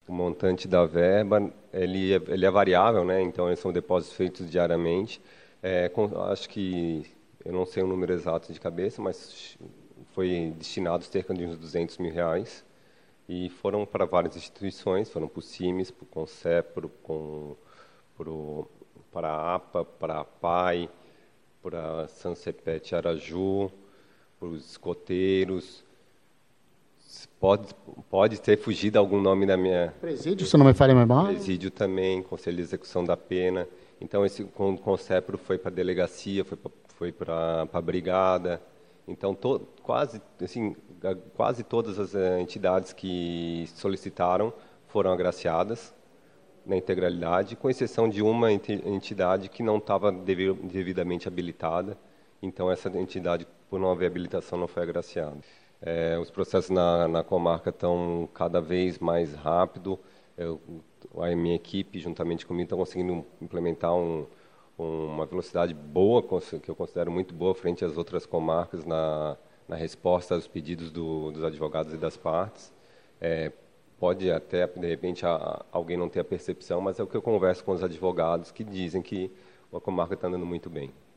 o montante da verba, ele é variável, né? Então, são depósitos feitos diariamente. Acho que, eu não sei o número exato de cabeça, mas foi destinado cerca de uns R$ 200 mil, e foram para várias instituições, foram para o CIMES, para o CONCEPRO, para a APA, para a PAI, para a Sansepet Araju, para os escoteiros. Pode ter fugido algum nome da minha... Presídio, se não me falha a memória. Presídio também, Conselho de Execução da Pena. Então, esse CONCEPRO foi para a delegacia, foi para a brigada. Então, quase todas as entidades que solicitaram foram agraciadas na integralidade, com exceção de uma entidade que não estava devidamente habilitada. Então, essa entidade, por não haver habilitação, não foi agraciada. Os processos na comarca estão cada vez mais rápido. A minha equipe, juntamente comigo, está conseguindo implementar uma velocidade boa, que eu considero muito boa, frente às outras comarcas, na resposta aos pedidos dos advogados e das partes. Pode até, de repente, alguém não ter a percepção, mas é o que eu converso com os advogados, que dizem que a comarca está andando muito bem.